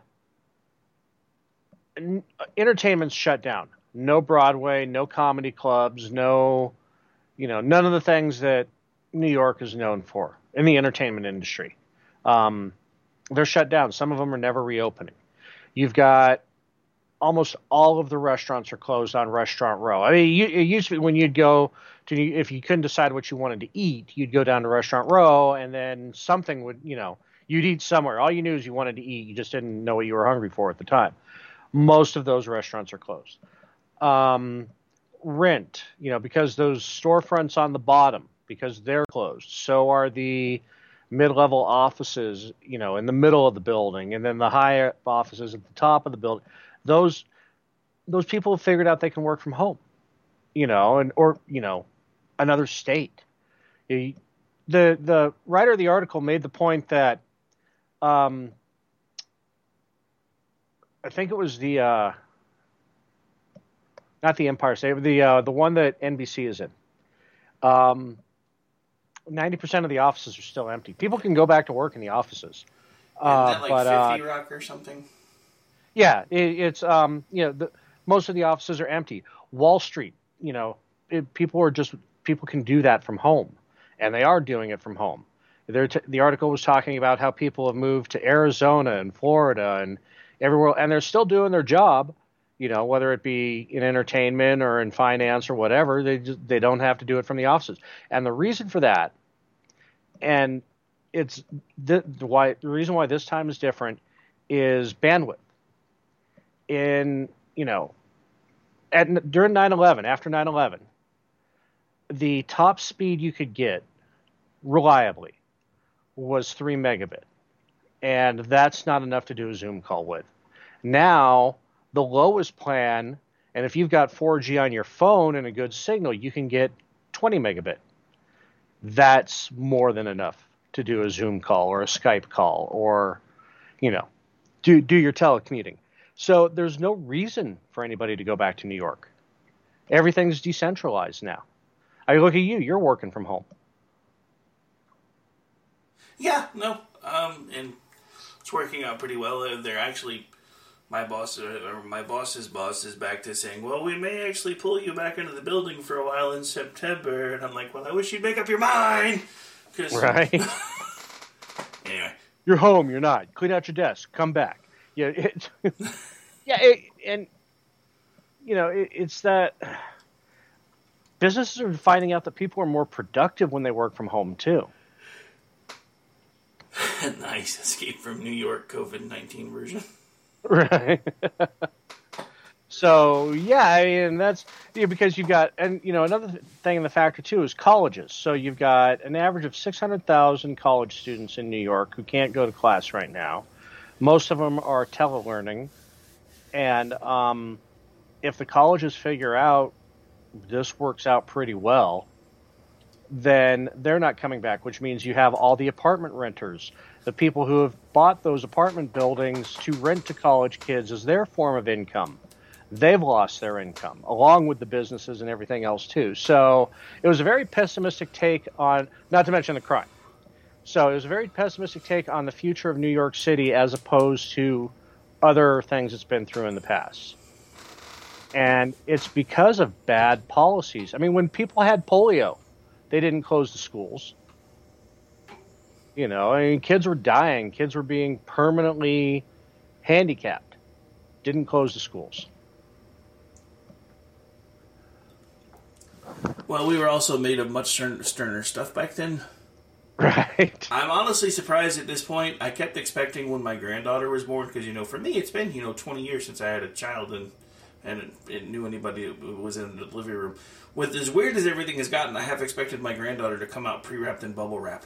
entertainment's shut down. No Broadway, no comedy clubs, no, you know, none of the things that New York is known for in the entertainment industry. Um, they're shut down. Some of them are never reopening. You've got almost all of the restaurants are closed on Restaurant Row. I mean, you, it used to be when you'd go to, if you couldn't decide what you wanted to eat, you'd go down to Restaurant Row and then something would, you know, you'd eat somewhere. All you knew is you wanted to eat. You just didn't know what you were hungry for at the time. Most of those restaurants are closed. Um, rent, you know, because those storefronts on the bottom, because they're closed. So are the mid-level offices, you know, in the middle of the building, and then the higher offices at the top of the building. Those those people have figured out they can work from home, you know, and or you know, another state. The the writer of the article made the point that, um, I think it was the uh, not the Empire State, the uh, the one that N B C is in. Um, ninety percent of the offices are still empty. People can go back to work in the offices. Isn't uh, that like but, fifty uh, Rock or something? Yeah, it, it's um, you know, the, most of the offices are empty. Wall Street, you know, it, people are just people can do that from home, and they are doing it from home. T- the article was talking about how people have moved to Arizona and Florida and everywhere, and they're still doing their job. You know, whether it be in entertainment or in finance or whatever, they just, they don't have to do it from the offices. And the reason for that, and it's the, the why the reason why this time is different, is bandwidth. In, you know, at, during nine eleven, after nine eleven, the top speed you could get reliably was three megabit. And that's not enough to do a Zoom call with. Now, the lowest plan, and if you've got four G on your phone and a good signal, you can get twenty megabit. That's more than enough to do a Zoom call or a Skype call or, you know, do do your telecommuting. So there's no reason for anybody to go back to New York. Everything's decentralized now. I look at you, you're working from home. Yeah, no, um, and it's working out pretty well. They're actually, my boss, or my boss's boss is back to saying, well, we may actually pull you back into the building for a while in September. And I'm like, well, I wish you'd make up your mind. Cause, right. Anyway. You're home, you're not. Clean out your desk, come back. Yeah, it, yeah, it, and you know, it, it's that businesses are finding out that people are more productive when they work from home too. Nice escape from New York COVID nineteen version, right? So yeah, I mean that's yeah, because you've got, and you know, another thing in the factor too is colleges. So you've got an average of six hundred thousand college students in New York who can't go to class right now. Most of them are telelearning, and um, if the colleges figure out this works out pretty well, then they're not coming back, which means you have all the apartment renters, the people who have bought those apartment buildings to rent to college kids as their form of income. They've lost their income, along with the businesses and everything else, too. So it was a very pessimistic take on, not to mention the crime. So it was a very pessimistic take on the future of New York City as opposed to other things it's been through in the past. And it's because of bad policies. I mean, when people had polio, they didn't close the schools. You know, I mean, kids were dying. Kids were being permanently handicapped. Didn't close the schools. Well, we were also made of much sterner, sterner stuff back then. Right. I'm honestly surprised at this point. I kept expecting when my granddaughter was born, because, you know, for me, it's been, you know, twenty years since I had a child and and it, it knew anybody that was in the living room. With as weird as everything has gotten, I have expected my granddaughter to come out pre-wrapped in bubble wrap.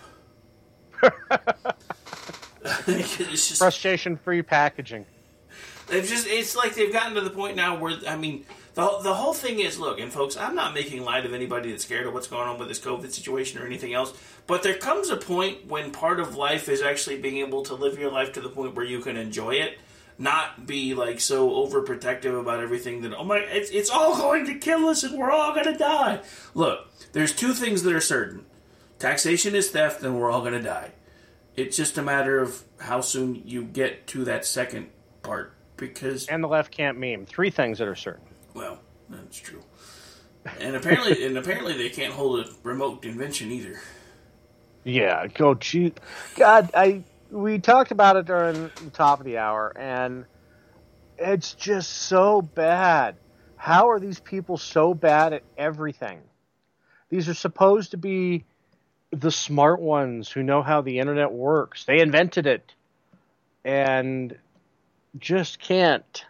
It's just frustration-free packaging. They've just, it's like they've gotten to the point now where, I mean, the, the whole thing is, look, and folks, I'm not making light of anybody that's scared of what's going on with this COVID situation or anything else, but there comes a point when part of life is actually being able to live your life to the point where you can enjoy it, not be like so overprotective about everything that, oh my, it's, it's all going to kill us and we're all going to die. Look, there's two things that are certain. Taxation is theft and we're all going to die. It's just a matter of how soon you get to that second part. Because and the left can't meme. Three things that are certain. Well, that's true. And apparently, and apparently they can't hold a remote convention either. Yeah, go gee, God, I we talked about it during the top of the hour, and it's just so bad. How are these people so bad at everything? These are supposed to be the smart ones who know how the internet works. They invented it, and just can't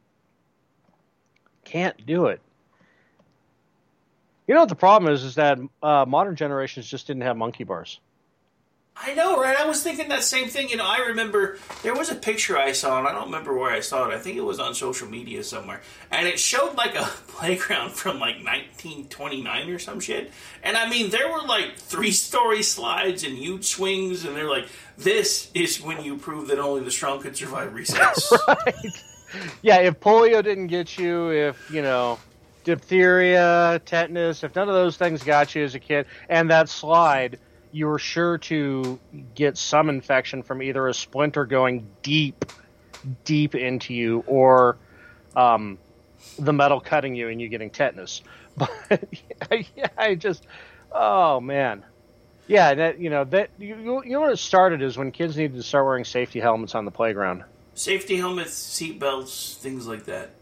can't do it. You know what the problem is? Is that uh, modern generations just didn't have monkey bars. I know, right? I was thinking that same thing. You know, I remember there was a picture I saw, and I don't remember where I saw it. I think it was on social media somewhere. And it showed, like, a playground from, like, nineteen twenty-nine or some shit. And, I mean, there were, like, three-story slides and huge swings, and they're like, this is when you prove that only the strong could survive recess. Right. Yeah, if polio didn't get you, if, you know, diphtheria, tetanus, if none of those things got you as a kid, and that slide, you were sure to get some infection from either a splinter going deep, deep into you, or um, the metal cutting you and you getting tetanus. But yeah, I just, oh man, yeah, that you know that you you know what it started is when kids needed to start wearing safety helmets on the playground. Safety helmets, seat belts, things like that.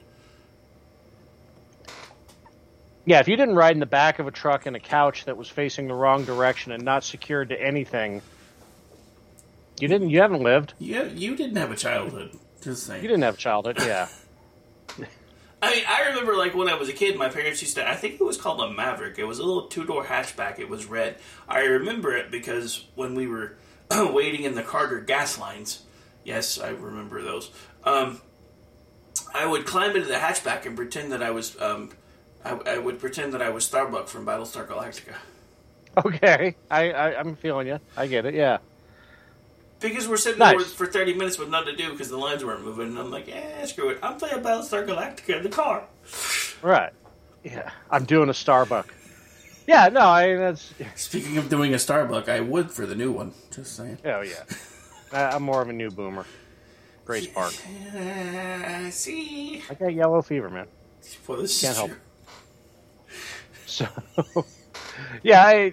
Yeah, if you didn't ride in the back of a truck in a couch that was facing the wrong direction and not secured to anything, you didn't. You haven't lived. Yeah, you didn't have a childhood. Just saying. You didn't have a childhood. Yeah. I mean, I remember like when I was a kid, my parents used to. I think it was called a Maverick. It was a little two-door hatchback. It was red. I remember it because when we were waiting in the Carter gas lines. Yes, I remember those. Um, I would climb into the hatchback and pretend that I was. Um, I, I would pretend that I was Starbuck from Battlestar Galactica. Okay, I, I I'm feeling you. I get it. Yeah. Because we're sitting nice. there for thirty minutes with nothing to do because the lines weren't moving, and I'm like, eh, screw it. I'm playing Battlestar Galactica in the car. Right. Yeah. I'm doing a Starbuck. Yeah. No. I. That's. Speaking of doing a Starbuck, I would for the new one. Just saying. Oh yeah. I, I'm more of a new boomer. Grace Park. Uh, see. I got yellow fever, man. Well, this Can't is help. true. So, yeah, I,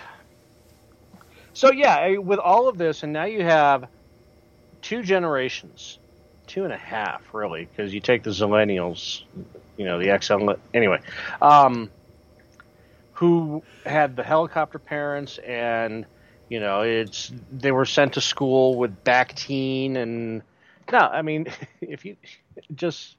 so yeah, I, with all of this, and now you have two generations, two and a half, really, because you take the Zillennials, you know, the X L, anyway, um, who had the helicopter parents, and you know, it's they were sent to school with Bactine, and no, I mean, if you just.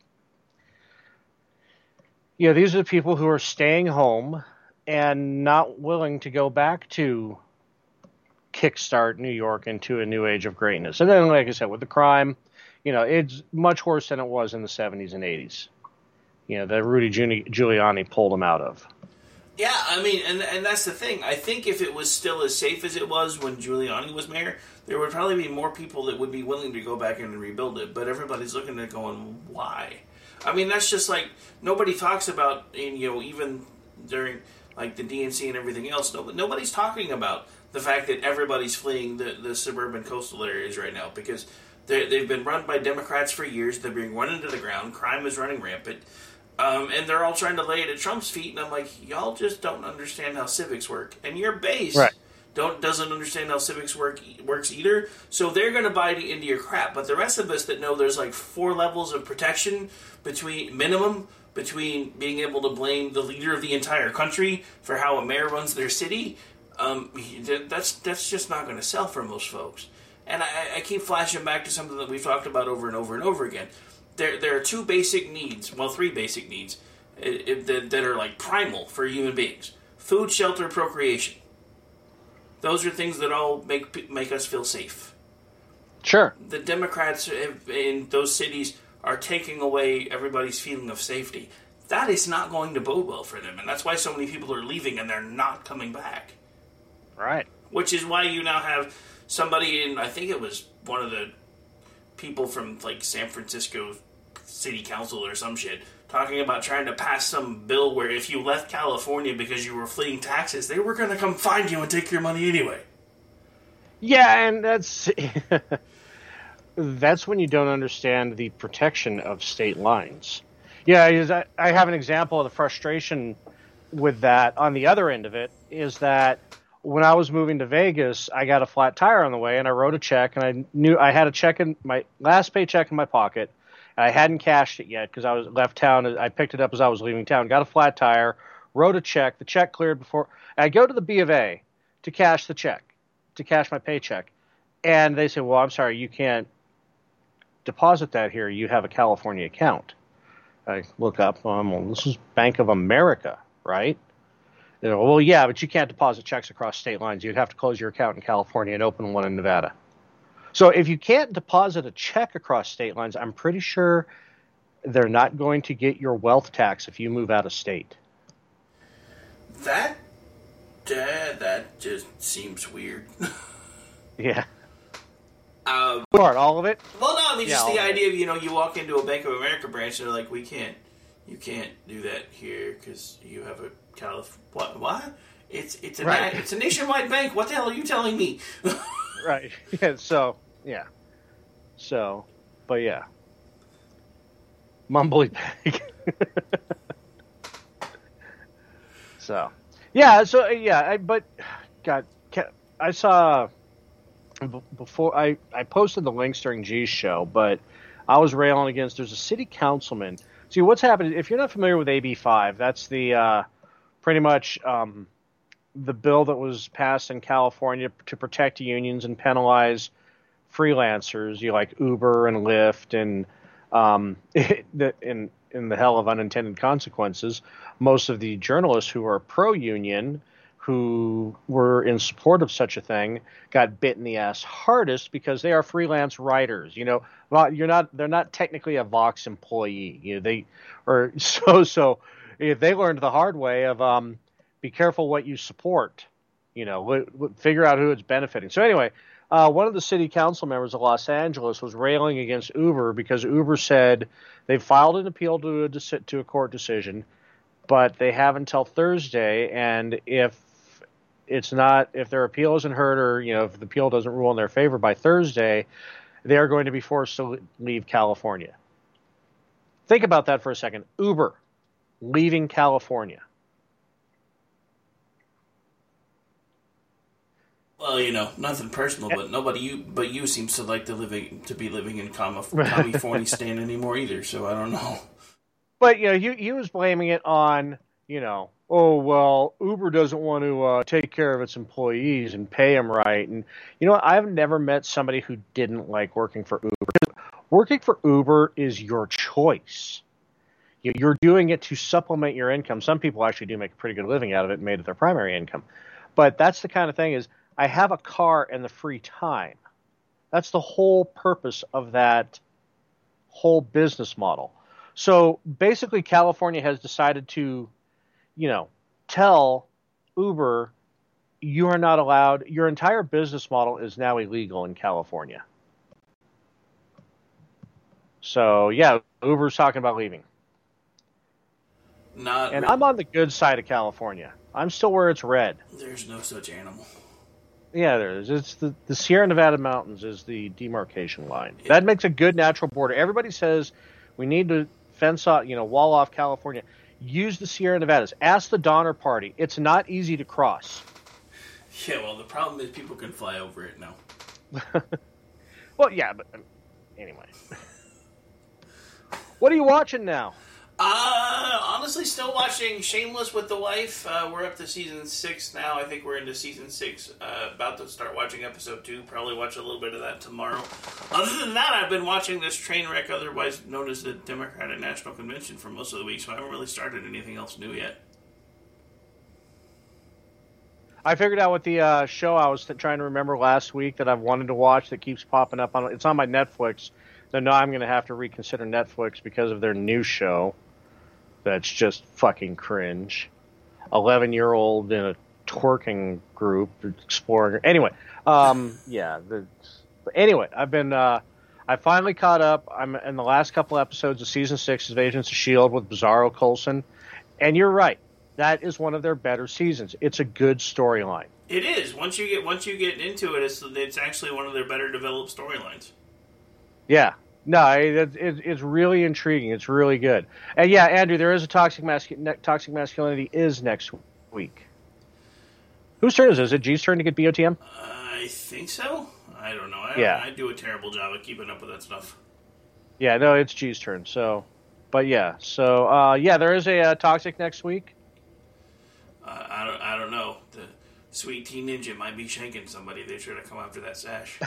You know, these are the people who are staying home and not willing to go back to kickstart New York into a new age of greatness. And then, like I said, with the crime, you know, it's much worse than it was in the seventies and eighties. You know, that Rudy Giuliani pulled them out of. Yeah, I mean, and and that's the thing. I think if it was still as safe as it was when Giuliani was mayor, there would probably be more people that would be willing to go back in and rebuild it. But everybody's looking at it going, why? I mean, that's just like, nobody talks about, and, you know, even during, like, the D N C and everything else, no, nobody's talking about the fact that everybody's fleeing the, the suburban coastal areas right now, because they've been run by Democrats for years, they're being run into the ground, crime is running rampant, um, and they're all trying to lay it at Trump's feet, and I'm like, y'all just don't understand how civics work, and your base right. don't doesn't understand how civics work works either, so they're going to buy into your crap, but the rest of us that know there's like four levels of protection between minimum between being able to blame the leader of the entire country for how a mayor runs their city, um, that's that's just not going to sell for most folks. And I, I keep flashing back to something that we've talked about over and over and over again. There there are two basic needs, well, three basic needs it, it, that, that are like primal for human beings: food, shelter, procreation. Those are things that all make make us feel safe. Sure. The Democrats in those cities are taking away everybody's feeling of safety. That is not going to bode well for them, and that's why so many people are leaving and they're not coming back. Right. Which is why you now have somebody in, I think it was one of the people from like San Francisco City Council or some shit talking about trying to pass some bill where if you left California because you were fleeing taxes, they were going to come find you and take your money anyway. Yeah, and that's that's when you don't understand the protection of state lines. Yeah, I have an example of the frustration with that on the other end of it is that when I was moving to Vegas, I got a flat tire on the way, and I wrote a check, and I knew I had a check in my last paycheck in my pocket. I hadn't cashed it yet because I was left town. I picked it up as I was leaving town. Got a flat tire, wrote a check. The check cleared before I go to the B of A to cash the check, to cash my paycheck, and they say, "Well, I'm sorry, you can't deposit that here. You have a California account." I look up. Um, well, this is Bank of America, right? They go, well, yeah, but you can't deposit checks across state lines. You'd have to close your account in California and open one in Nevada. So if you can't deposit a check across state lines, I'm pretty sure they're not going to get your wealth tax if you move out of state. That, uh, that just seems weird. Yeah. Um, What, all of it? Well, no, I mean, Yeah, just all the of it. idea of, you know, you walk into a Bank of America branch and they're like, we can't, you can't do that here because you have a Calif... What? What? It's, it's, a, Right. na- it's a nationwide bank. What the hell are you telling me? Right. Yeah, so, yeah. So, but yeah. Mumbly pig. So, yeah, so, yeah, I, but, God, ca- I saw, b- before, I, I posted the links during G's show, but I was railing against, there's a city councilman. See, what's happening, if you're not familiar with A B five, that's the, uh, pretty much, um, the bill that was passed in California to protect unions and penalize freelancers, you know, like Uber and Lyft, and um, in in the hell of unintended consequences, most of the journalists who are pro-union, who were in support of such a thing, got bit in the ass hardest because they are freelance writers. You know, well, you're not; they're not technically a Vox employee. You know, they or so so. If they learned the hard way of um, be careful what you support, you know, w- w- figure out who it's benefiting. So anyway, uh, one of the city council members of Los Angeles was railing against Uber because Uber said they filed an appeal to a deci- to a court decision, but they have until Thursday, and if it's not, if their appeal isn't heard, or you know, if the appeal doesn't rule in their favor by Thursday, they are going to be forced to leave California. Think about that for a second. Uber leaving California. Well, you know, nothing personal, but nobody you but you seems to like to living to be living in California anymore either. So I don't know. But you know, he he was blaming it on, you know, oh well, Uber doesn't want to uh, take care of its employees and pay them right. And you know, I've never met somebody who didn't like working for Uber. Working for Uber is your choice. You're doing it to supplement your income. Some people actually do make a pretty good living out of it and made it their primary income. But that's the kind of thing is, I have a car and the free time. That's the whole purpose of that whole business model. So basically, California has decided to, you know, tell Uber, you are not allowed, your entire business model is now illegal in California. So, yeah, Uber's talking about leaving. Not and really. I'm on the good side of California. I'm still where it's red. There's no such animal. Yeah, there is. It's the, the Sierra Nevada mountains is the demarcation line. That makes a good natural border. Everybody says we need to fence off, you know, wall off California. Use the Sierra Nevadas. Ask the Donner Party. It's not easy to cross. Yeah, well, the problem is people can fly over it now. Well, yeah, but um, anyway. What are you watching now? Uh, honestly, still watching Shameless with the wife. Uh, we're up to season six now. I think we're into season six. Uh, about to start watching episode two. Probably watch a little bit of that tomorrow. Other than that, I've been watching this train wreck, otherwise known as the Democratic National Convention, for most of the week, so I haven't really started anything else new yet. I figured out what the uh, show I was th- trying to remember last week that I've wanted to watch that keeps popping up on. It's on my Netflix. So now I'm going to have to reconsider Netflix because of their new show. That's just fucking cringe. eleven-year-old in a twerking group exploring. Anyway, um, yeah. The, but anyway, I've been. Uh, I finally caught up. I'm in the last couple episodes of season six of Agents of S H I E L D with Bizarro Coulson. And you're right. That is one of their better seasons. It's a good storyline. It is. Once you get once you get into it, it's it's actually one of their better developed storylines. Yeah. No, it, it, it's really intriguing. It's really good. And yeah, Andrew, there is a Toxic Mascu- Toxic Masculinity is next week. Whose turn is it? Is it G's turn to get B O T M? I think so. I don't know. I, Yeah. I do a terrible job of keeping up with that stuff. Yeah, no, it's G's turn. So, but yeah, so uh, yeah, there is a uh, Toxic next week. Uh, I don't. I don't know. The Sweet Tea Ninja might be shanking somebody. They should have come after that sash.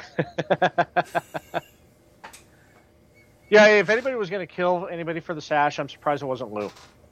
Yeah, if anybody was going to kill anybody for the sash, I'm surprised it wasn't Lou.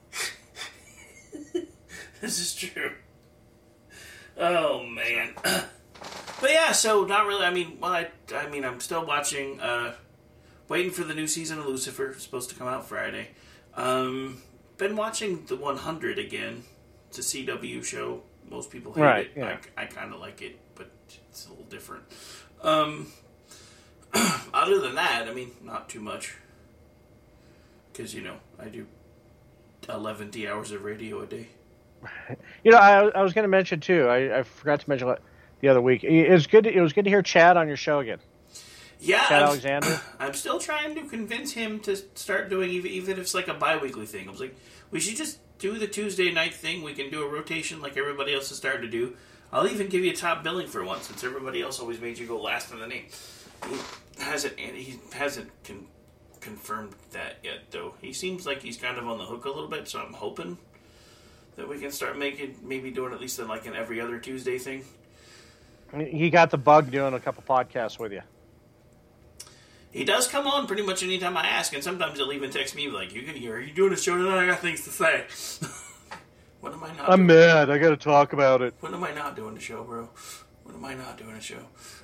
This is true. Oh man. But yeah, so not really. I mean, well, I, I mean, I'm still watching. Uh, waiting for the new season of Lucifer. It's supposed to come out Friday. Um, been watching the one hundred again. It's a C W show. Most people hate Right, it. yeah. I, I kind of like it, but it's a little different. Um, other than that, I mean, not too much. Because, you know, I do eleven hours of radio a day. You know, I, I was going to mention too. I, I forgot to mention it the other week. It was good. To, it was good to hear Chad on your show again. Yeah, Chad I'm, Alexander. I'm still trying to convince him to start doing even even if it's like a bi-weekly thing. I was like, we should just do the Tuesday night thing. We can do a rotation like everybody else is starting to do. I'll even give you a top billing for once, since everybody else always made you go last in the name. He hasn't he hasn't con- confirmed that yet, though. He seems like he's kind of on the hook a little bit, so I'm hoping that we can start making maybe doing at least like an every other Tuesday thing. He got the bug doing a couple podcasts with you. He does come on pretty much anytime I ask, and sometimes he'll even text me like, "You can hear? Are you doing a show tonight? I got things to say." When am I not? I'm doing mad. I got to talk about it. When am I not doing the show, bro? When am I not doing a show?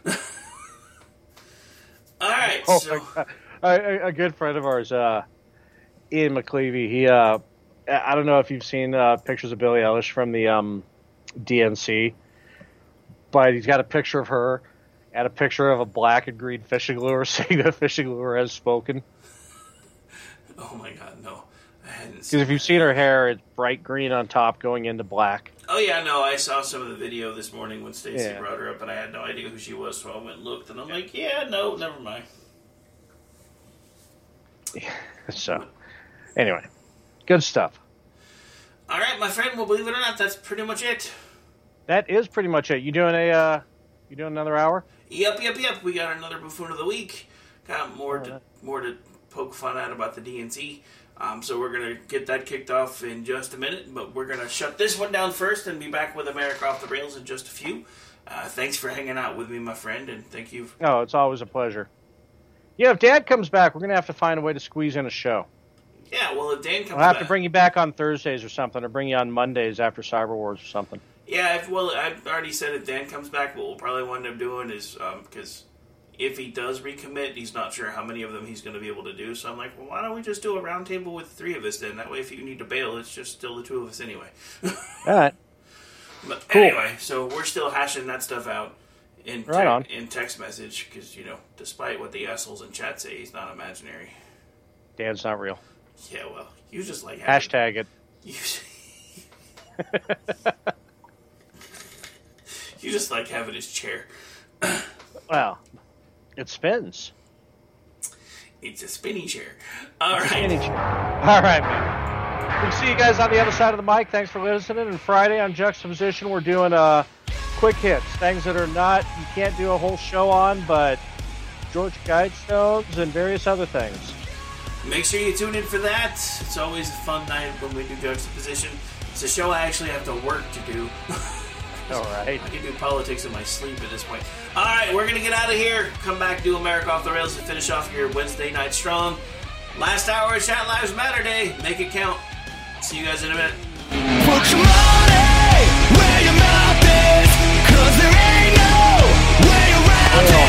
All right, Oh, so my God. A, a good friend of ours, uh, Ian McClevey. He, uh, I don't know if you've seen uh, pictures of Billie Eilish from the um, D N C, but he's got a picture of her and a picture of a black and green fishing lure saying that fishing lure has spoken. oh my god, no, I hadn't. Because if you've seen her hair, it's bright green on top going into black. Oh yeah, no, I saw some of the video this morning when Stacey Yeah. brought her up, and I had no idea who she was, so I went and looked, and I'm like, yeah, no, never mind. So, anyway, good stuff. All right, my friend. Well, believe it or not, that's pretty much it. That is pretty much it. You doing a, uh, you doing another hour? Yep, yep, yep. We got another buffoon of the week. Got more to more to poke fun at about the D N C. Um, so we're gonna get that kicked off in just a minute, but we're gonna shut this one down first and be back with America Off the Rails in just a few. Uh, thanks for hanging out with me, my friend, and thank you. Oh, it's always a pleasure. Yeah, if Dad comes back, we're gonna have to find a way to squeeze in a show. Yeah, well, if Dan comes I'll have back, to bring you back on Thursdays or something, or bring you on Mondays after Cyber Wars or something. yeah, if, well, I've already said if Dan comes back, what we'll probably wind up doing is because. Um, If he does recommit, he's not sure how many of them he's going to be able to do. So I'm like, well, why don't we just do a round table with three of us then? That way, if you need to bail, it's just still the two of us anyway. All right. But Cool. anyway, so we're still hashing that stuff out in, te- Right on. in text message because, you know, despite what the assholes in chat say, he's not imaginary. Dan's not real. Yeah, well, you just like having, Hashtag it. You, you just like having his chair. Well, it spins. It's a spinny chair. All right. Spinny chair. All right, man. We'll see you guys on the other side of the mic. Thanks for listening. And Friday on Juxtaposition, we're doing uh, quick hits, things that are not, you can't do a whole show on, but Georgia Guidestones and various other things. Make sure you tune in for that. It's always a fun night when we do Juxtaposition. It's a show I actually have to work to do. All right. I can do politics in my sleep at this point. All right, we're going to get out of here. Come back, do America Off the Rails, and finish off your Wednesday night strong. Last hour of Chat Lives Matter Day. Make it count. See you guys in a minute. Put your money where your mouth is, 'cause there ain't no way around it.